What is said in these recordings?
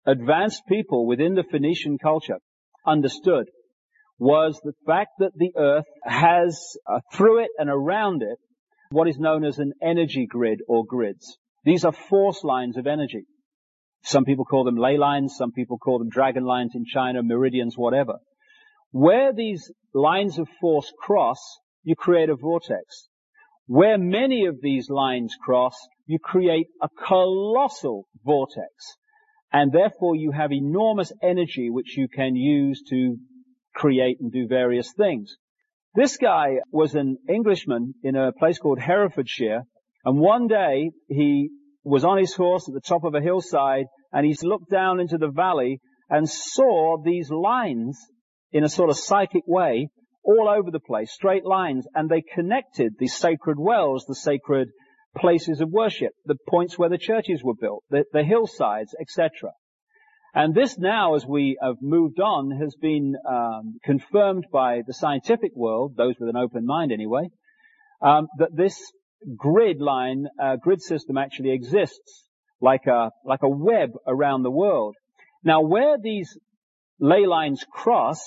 advanced people within the Phoenician culture understood was the fact that the earth has, through it and around it, what is known as an energy grid or grids. These are force lines of energy. Some people call them ley lines, some people call them dragon lines in China, meridians, whatever. Where these lines of force cross, you create a vortex. Where many of these lines cross, you create a colossal vortex. And therefore you have enormous energy which you can use to create and do various things. This guy was an Englishman in a place called Herefordshire, and one day he was on his horse at the top of a hillside, and he looked down into the valley and saw these lines in a sort of psychic way all over the place, straight lines, and they connected the sacred wells, the sacred places of worship, the points where the churches were built, the hillsides, etc. And this now, as we have moved on, has been confirmed by the scientific world, those with an open mind anyway, that this grid system actually exists like a web around the world. Now, where these ley lines cross,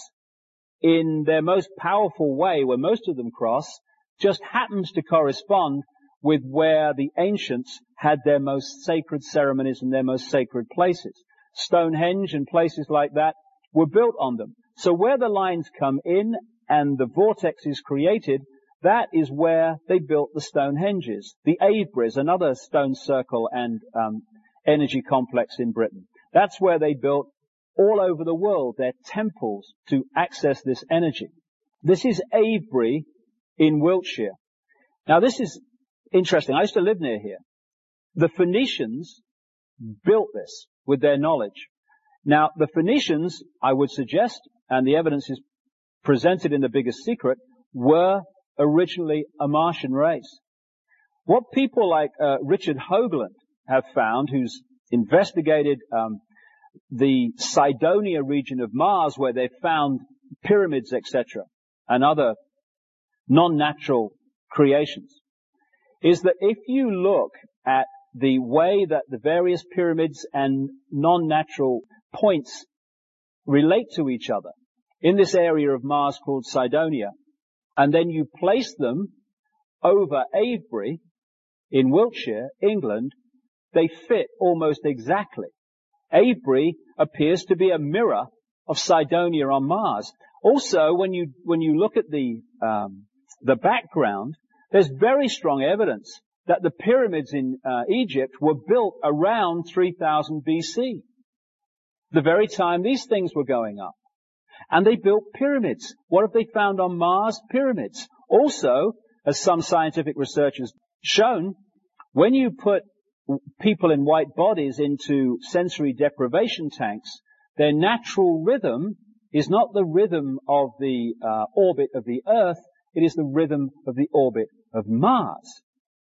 in their most powerful way, where most of them cross, just happens to correspond with where the ancients had their most sacred ceremonies and their most sacred places. Stonehenge and places like that were built on them. So where the lines come in and the vortex is created, that is where they built the Stonehenges. The Aveburys, another stone circle and energy complex in Britain. That's where they built all over the world their temples to access this energy. This is Avebury in Wiltshire. Now this is interesting. I used to live near here. The Phoenicians built this with their knowledge. Now the Phoenicians, I would suggest, and the evidence is presented in The Biggest Secret, were originally a Martian race. What people like Richard Hoagland have found, who's investigated the Cydonia region of Mars, where they've found pyramids, etc., and other non-natural creations, is that if you look at the way that the various pyramids and non-natural points relate to each other in this area of Mars called Cydonia, and then you place them over Avebury in Wiltshire, England, they fit almost exactly. Avebury appears to be a mirror of Cydonia on Mars. Also, when you look at the background, there's very strong evidence that the pyramids in Egypt were built around 3000 BC, the very time these things were going up. And they built pyramids. What have they found on Mars? Pyramids. Also, as some scientific research has shown, when you put people in white bodies into sensory deprivation tanks, their natural rhythm is not the rhythm of the orbit of the Earth, it is the rhythm of the orbit of Mars.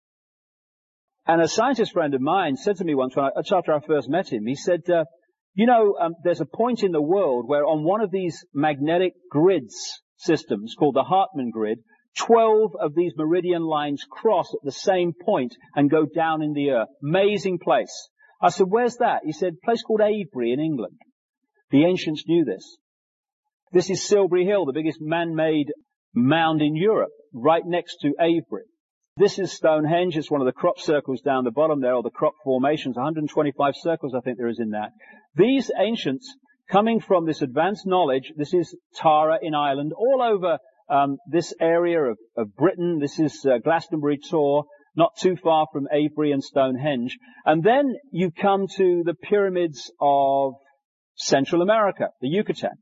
And a scientist friend of mine said to me once, after I first met him, he said, there's a point in the world where on one of these magnetic grids systems called the Hartmann grid, 12 of these meridian lines cross at the same point and go down in the earth. Amazing place. I said, where's that? He said, a place called Avebury in England. The ancients knew this. This is Silbury Hill, the biggest man-made mound in Europe, right next to Avebury. This is Stonehenge. It's one of the crop circles down the bottom there, or the crop formations. 125 circles, I think there is in that. These ancients, coming from this advanced knowledge, this is Tara in Ireland, all over this area of Britain. This is Glastonbury Tor, not too far from Avebury and Stonehenge. And then you come to the pyramids of Central America, the Yucatan.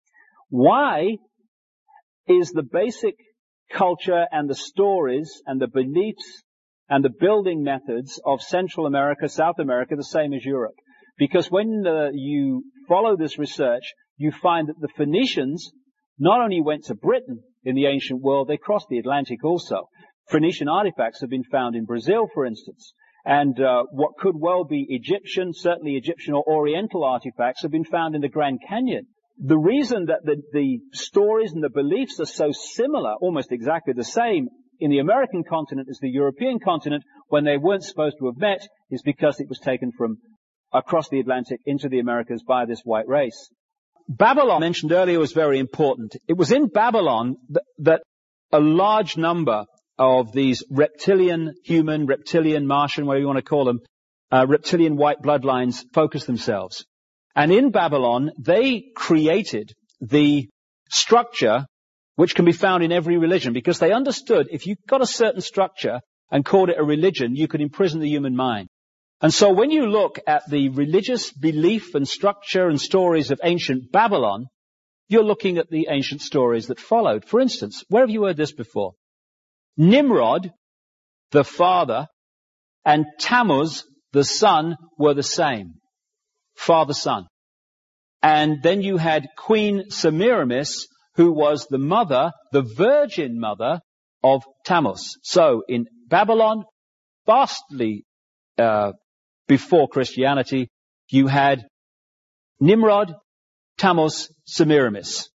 Why is the basic culture and the stories and the beliefs and the building methods of Central America, South America, the same as Europe? Because when you follow this research, you find that the Phoenicians not only went to Britain in the ancient world, they crossed the Atlantic also. Phoenician artifacts have been found in Brazil, for instance. And what could well be Egyptian, certainly Egyptian or Oriental artifacts, have been found in the Grand Canyon. The reason that the stories and the beliefs are so similar, almost exactly the same, in the American continent as the European continent, when they weren't supposed to have met, is because it was taken from across the Atlantic into the Americas by this white race. Babylon, mentioned earlier, was very important. It was in Babylon that a large number of these reptilian, human, reptilian, Martian, whatever you want to call them, reptilian white bloodlines focused themselves. And in Babylon, they created the structure which can be found in every religion, because they understood if you got a certain structure and called it a religion, you could imprison the human mind. And so when you look at the religious belief and structure and stories of ancient Babylon, you're looking at the ancient stories that followed. For instance, where have you heard this before? Nimrod, the father, and Tammuz, the son, were the same. Father-son. And then you had Queen Semiramis, who was the mother, the virgin mother of Tammuz. So in Babylon, vastly before Christianity, you had Nimrod, Tammuz, Semiramis.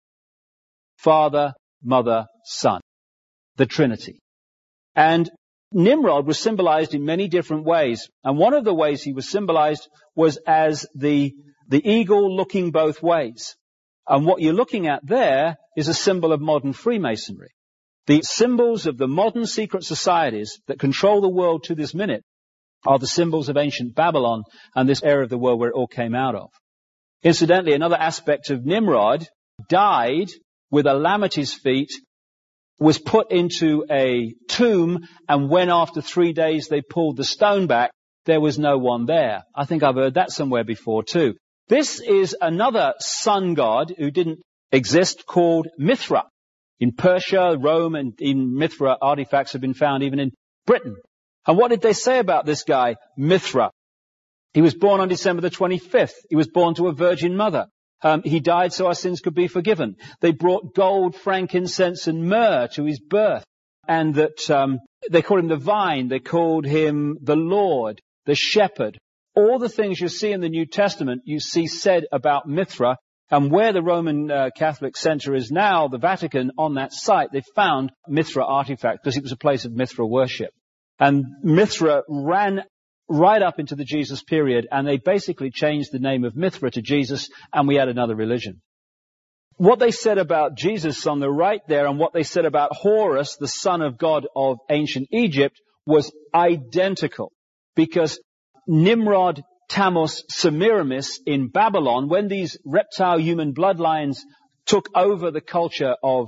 Father, mother, son. The Trinity. And Nimrod was symbolized in many different ways. And one of the ways he was symbolized was as the eagle looking both ways. And what you're looking at there is a symbol of modern Freemasonry. The symbols of the modern secret societies that control the world to this minute are the symbols of ancient Babylon and this area of the world where it all came out of. Incidentally, another aspect of Nimrod died with a lamb at his feet, was put into a tomb, and when after 3 days they pulled the stone back, there was no one there. I think I've heard that somewhere before too. This is another sun god who didn't exist called Mithra. In Persia, Rome, and even Mithra artifacts have been found even in Britain. And what did they say about this guy, Mithra? He was born on December the 25th. He was born to a virgin mother. He died so our sins could be forgiven. They brought gold, frankincense, and myrrh to his birth. And that they called him the vine. They called him the Lord, the shepherd. All the things you see in the New Testament, you see said about Mithra. And where the Roman Catholic Center is now, the Vatican, on that site, they found Mithra artifacts because it was a place of Mithra worship. And Mithra ran right up into the Jesus period, and they basically changed the name of Mithra to Jesus, and we had another religion. What they said about Jesus on the right there, and what they said about Horus, the son of God of ancient Egypt, was identical. Because Nimrod, Tammuz, Semiramis in Babylon, when these reptile human bloodlines took over the culture of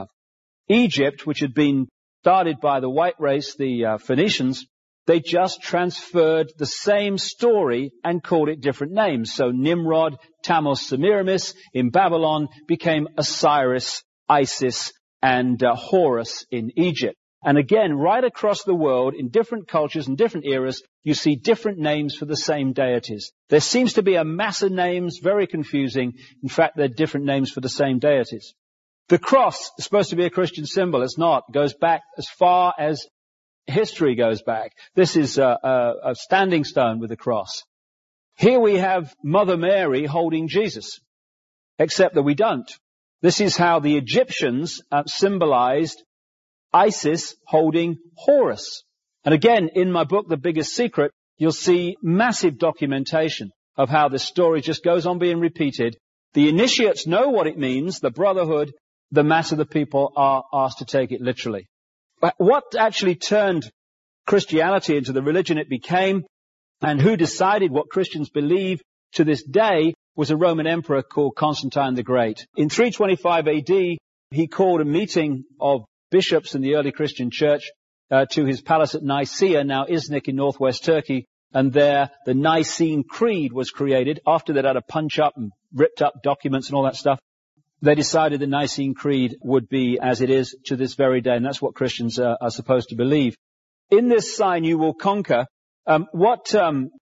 Egypt, which had been started by the white race, the Phoenicians, they just transferred the same story and called it different names. So Nimrod, Tammuz, Semiramis in Babylon became Osiris, Isis, and Horus in Egypt. And again, right across the world, in different cultures and different eras, you see different names for the same deities. There seems to be a mass of names, very confusing. In fact, they're different names for the same deities. The cross is supposed to be a Christian symbol. It's not. It goes back as far as history goes back. This is a standing stone with a cross. Here we have Mother Mary holding Jesus, except that we don't. This is how the Egyptians symbolized Isis holding Horus. And again, in my book, The Biggest Secret, you'll see massive documentation of how this story just goes on being repeated. The initiates know what it means, the brotherhood, the mass of the people are asked to take it literally. But what actually turned Christianity into the religion it became, and who decided what Christians believe to this day, was a Roman emperor called Constantine the Great. In 325 AD, he called a meeting of bishops in the early Christian church to his palace at Nicaea, now Iznik in northwest Turkey, and there the Nicene Creed was created. After they'd had a punch up and ripped up documents and all that stuff, they decided the Nicene Creed would be as it is to this very day, and that's what Christians are supposed to believe. In this sign you will conquer, what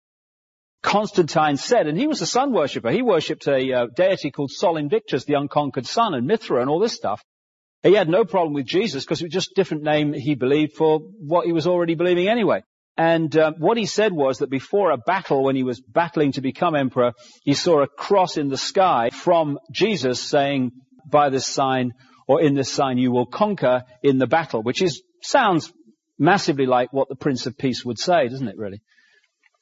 Constantine said, and he was a sun worshipper. He worshipped a deity called Sol Invictus, the unconquered sun, and Mithra and all this stuff. He had no problem with Jesus because it was just a different name he believed for what he was already believing anyway. And what he said was that before a battle, when he was battling to become emperor, he saw a cross in the sky from Jesus saying, by this sign, or in this sign you will conquer in the battle, which sounds massively like what the Prince of Peace would say, doesn't it really?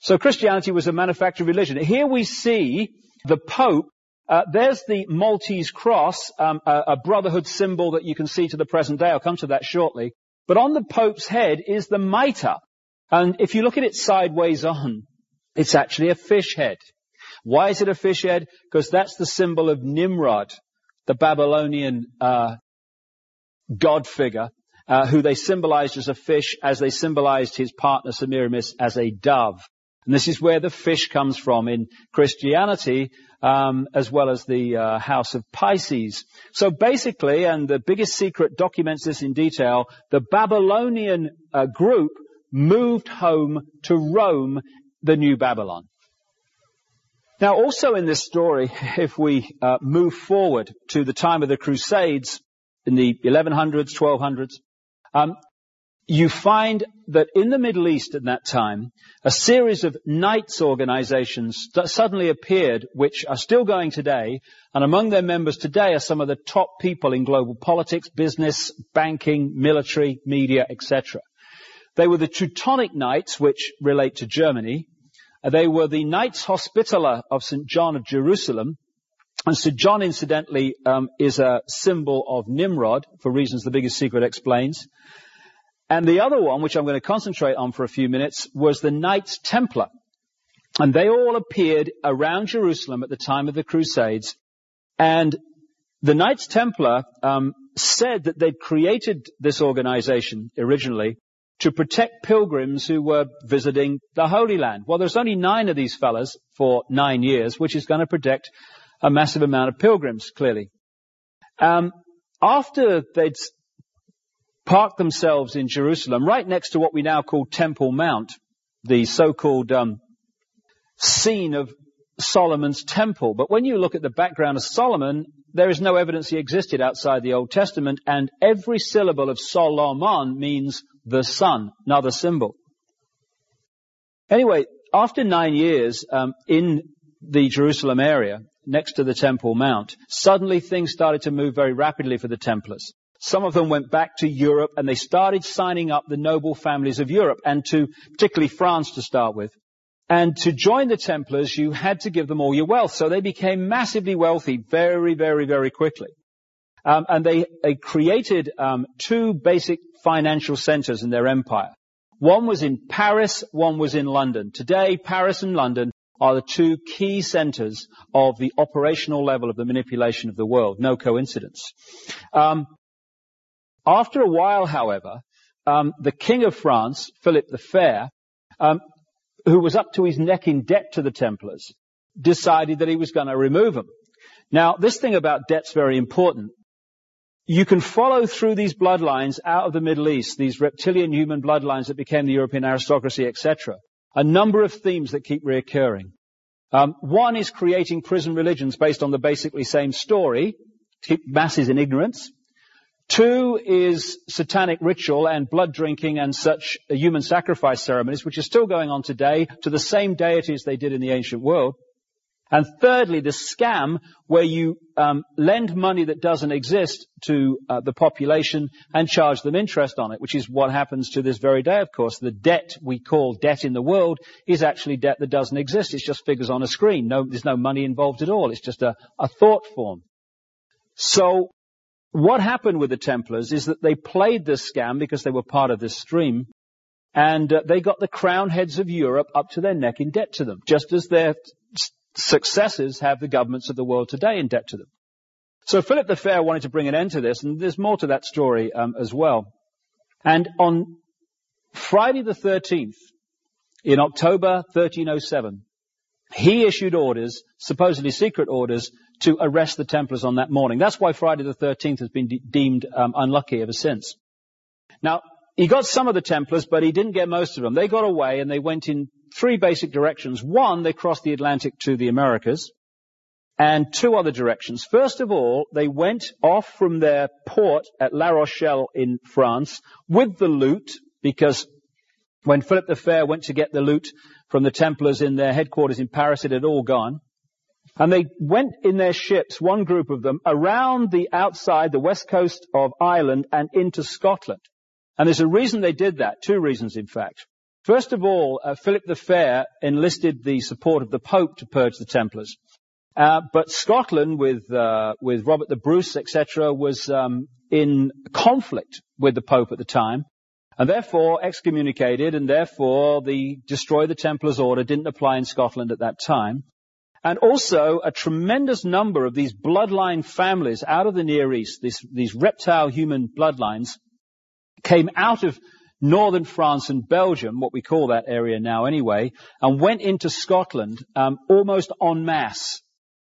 So Christianity was a manufactured religion. Here we see the Pope. There's the Maltese cross, a brotherhood symbol that you can see to the present day. I'll come to that shortly. But on the Pope's head is the mitre. And if you look at it sideways on, it's actually a fish head. Why is it a fish head? Because that's the symbol of Nimrod, the Babylonian god figure, who they symbolized as a fish, as they symbolized his partner Semiramis as a dove. And this is where the fish comes from in Christianity, as well as the house of Pisces. So basically, and the Biggest Secret documents this in detail, the Babylonian group moved home to Rome, the New Babylon. Now, also in this story, if we move forward to the time of the Crusades in the 1100s, 1200s, you find that in the Middle East at that time, a series of knights organizations suddenly appeared, which are still going today, and among their members today are some of the top people in global politics, business, banking, military, media, etc. They were the Teutonic Knights, which relate to Germany. They were the Knights Hospitaller of St. John of Jerusalem. And St. John, incidentally, is a symbol of Nimrod, for reasons the Biggest Secret explains. And the other one, which I'm going to concentrate on for a few minutes, was the Knights Templar. And they all appeared around Jerusalem at the time of the Crusades. And the Knights Templar said that they'd created this organization originally to protect pilgrims who were visiting the Holy Land. Well, there's only 9 of these fellas for 9 years, which is going to protect a massive amount of pilgrims, clearly. After they'd parked themselves in Jerusalem, right next to what we now call Temple Mount, the so-called scene of Solomon's temple. But when you look at the background of Solomon, there is no evidence he existed outside the Old Testament, and every syllable of Solomon means the sun, another symbol. Anyway, after 9 years in the Jerusalem area, next to the Temple Mount, suddenly things started to move very rapidly for the Templars. Some of them went back to Europe, and they started signing up the noble families of Europe, and to particularly France to start with. And to join the Templars, you had to give them all your wealth. So they became massively wealthy very, very, very quickly. And they created 2 basic financial centers in their empire. One was in Paris, one was in London. Today, Paris and London are the 2 key centers of the operational level of the manipulation of the world. No coincidence. After a while, however, the King of France, Philip the Fair, who was up to his neck in debt to the Templars, decided that he was going to remove them. Now, this thing about debt's very important. You can follow through these bloodlines out of the Middle East, these reptilian human bloodlines that became the European aristocracy, etc., a number of themes that keep reoccurring. One is creating prison religions based on the basically same story, to keep masses in ignorance. 2 is satanic ritual and blood drinking and such human sacrifice ceremonies, which are still going on today to the same deities they did in the ancient world. And thirdly, the scam where you lend money that doesn't exist to the population and charge them interest on it, which is what happens to this very day, of course. The debt we call debt in the world is actually debt that doesn't exist. It's just figures on a screen. There's no money involved at all. It's just a thought form. So what happened with the Templars is that they played this scam because they were part of this stream, and they got the crown heads of Europe up to their neck in debt to them, just as their successors have the governments of the world today in debt to them. So Philip the Fair wanted to bring an end to this, and there's more to that story as well. And on Friday the 13th, in October 1307, he issued orders, supposedly secret orders, to arrest the Templars on that morning. That's why Friday the 13th has been deemed unlucky ever since. Now, he got some of the Templars, but he didn't get most of them. They got away, and they went in 3 basic directions. One, they crossed the Atlantic to the Americas, and 2 other directions. First of all, they went off from their port at La Rochelle in France with the loot, because when Philip the Fair went to get the loot from the Templars in their headquarters in Paris, it had all gone. And they went in their ships, one group of them, around the outside, the west coast of Ireland and into Scotland. And there's a reason they did that, 2 reasons in fact. First of all, Philip the Fair enlisted the support of the Pope to purge the Templars. But Scotland, with Robert the Bruce, etc., was in conflict with the Pope at the time, and therefore excommunicated, and therefore the Destroy the Templars order didn't apply in Scotland at that time. And also a tremendous number of these bloodline families out of the Near East, these reptile human bloodlines, came out of northern France and Belgium, what we call that area now anyway, and went into Scotland almost en masse.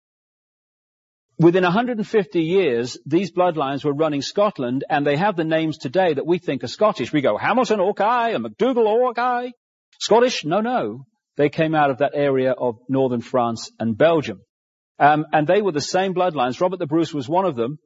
Within 150 years, these bloodlines were running Scotland, and they have the names today that we think are Scottish. We go, Hamilton Orkney and MacDougall Orkney. Scottish? No. They came out of that area of northern France and Belgium. And they were the same bloodlines. Robert the Bruce was one of them,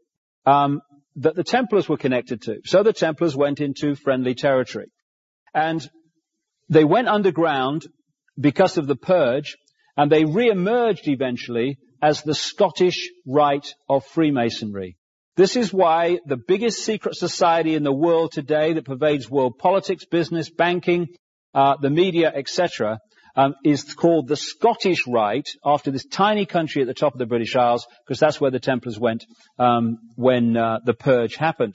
that the Templars were connected to. So the Templars went into friendly territory. And they went underground because of the purge, and they re-emerged eventually as the Scottish Rite of Freemasonry. This is why the biggest secret society in the world today that pervades world politics, business, banking, the media, etc., is called the Scottish Rite, after this tiny country at the top of the British Isles, because that's where the Templars went when the purge happened.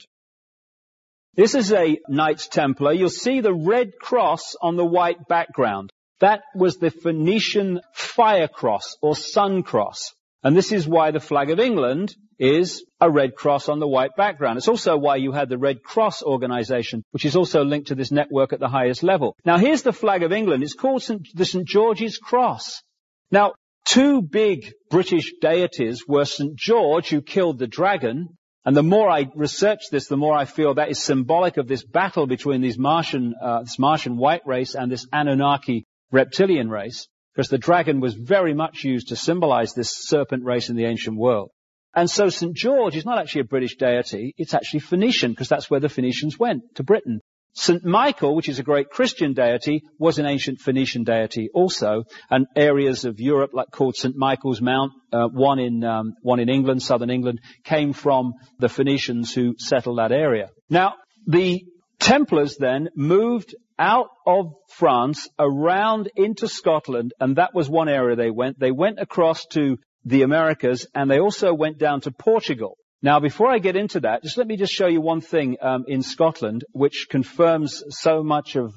This is a Knights Templar. You'll see the red cross on the white background. That was the Phoenician fire cross or sun cross. And this is why the flag of England is a red cross on the white background. It's also why you had the Red Cross organization, which is also linked to this network at the highest level. Now, here's the flag of England. It's called the St. George's Cross. Now, two big British deities were St. George, who killed the dragon. And the more I research this, the more I feel that is symbolic of this battle between this Martian white race and this Anunnaki reptilian race, because the dragon was very much used to symbolize this serpent race in the ancient world. And so St. George is not actually a British deity, it's actually Phoenician, because that's where the Phoenicians went, to Britain. St. Michael, which is a great Christian deity, was an ancient Phoenician deity also, and areas of Europe like called St. Michael's Mount, one in England, southern England, came from the Phoenicians who settled that area. Now, the Templars then moved out of France around into Scotland, and that was one area they went. They went across to the Americas, and they also went down to Portugal. Now, before I get into that, let me show you one thing in Scotland, which confirms so much of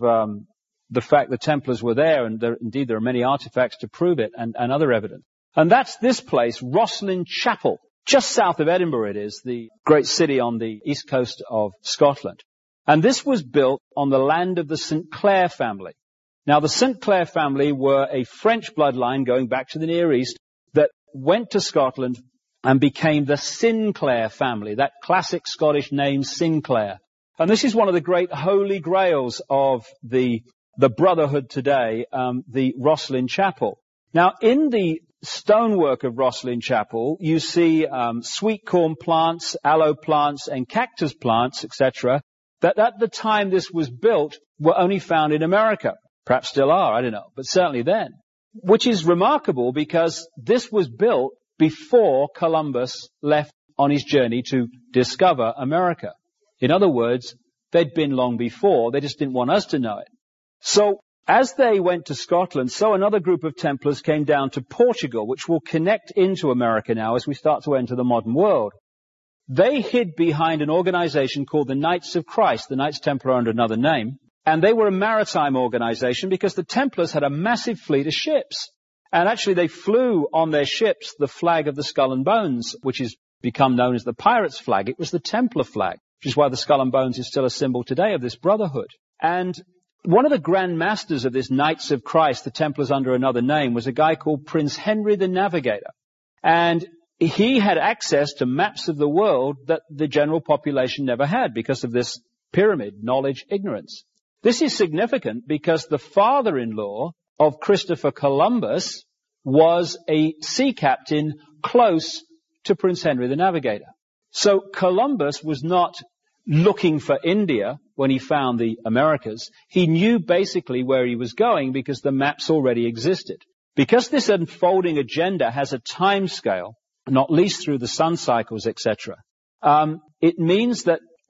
the fact the Templars were there, and indeed there are many artifacts to prove it, and other evidence. And that's this place, Rosslyn Chapel. Just south of Edinburgh it is, the great city on the east coast of Scotland. And this was built on the land of the St. Clair family. Now, the St. Clair family were a French bloodline going back to the Near East that went to Scotland and became the Sinclair family, that classic Scottish name Sinclair. And this is one of the great holy grails of the brotherhood today, the Rosslyn Chapel. Now, in the stonework of Rosslyn Chapel, you see sweet corn plants, aloe plants, and cactus plants, etc., that at the time this was built were only found in America. Perhaps still are, I don't know, but certainly then. Which is remarkable because this was built before Columbus left on his journey to discover America. In other words, they'd been long before, they just didn't want us to know it. So, as they went to Scotland, so another group of Templars came down to Portugal, which will connect into America now as we start to enter the modern world. They hid behind an organization called the Knights of Christ, the Knights Templar under another name, and they were a maritime organization because the Templars had a massive fleet of ships. And actually they flew on their ships the flag of the Skull and Bones, which has become known as the Pirates' flag. It was the Templar flag, which is why the Skull and Bones is still a symbol today of this brotherhood. And one of the Grand Masters of this Knights of Christ, the Templars under another name, was a guy called Prince Henry the Navigator. And he had access to maps of the world that the general population never had because of this pyramid, knowledge, ignorance. This is significant because the father-in-law of Christopher Columbus was a sea captain close to Prince Henry the Navigator. So Columbus was not looking for India when he found the Americas. He knew basically where he was going because the maps already existed. Because this unfolding agenda has a time scale, not least through the sun cycles, etc., it means that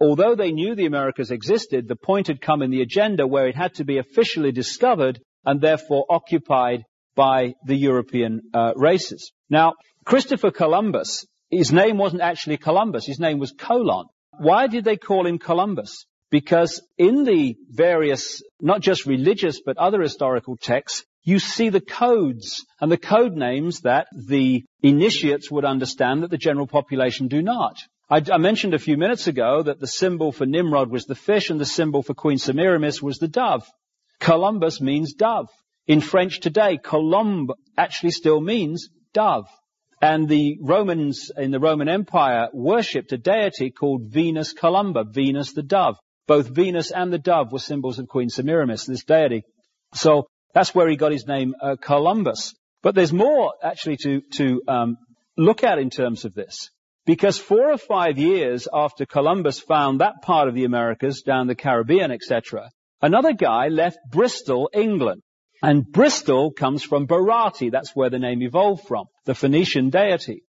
although they knew the Americas existed, the point had come in the agenda where it had to be officially discovered and therefore occupied by the European races. Now, Christopher Columbus, his name wasn't actually Columbus, his name was Colon. Why did they call him Columbus? Because in the various, not just religious, but other historical texts, you see the codes and the code names that the initiates would understand that the general population do not. I mentioned a few minutes ago that the symbol for Nimrod was the fish and the symbol for Queen Semiramis was the dove. Columbus means dove. In French today, colombe actually still means dove. And the Romans in the Roman Empire worshipped a deity called Venus Columba, Venus the dove. Both Venus and the dove were symbols of Queen Semiramis, this deity. So that's where he got his name, Columbus. But there's more actually to look at in terms of this. Because 4 or 5 years after Columbus found that part of the Americas, down the Caribbean, etc., another guy left Bristol, England. And Bristol comes from Barati. That's where the name evolved from, the Phoenician deity.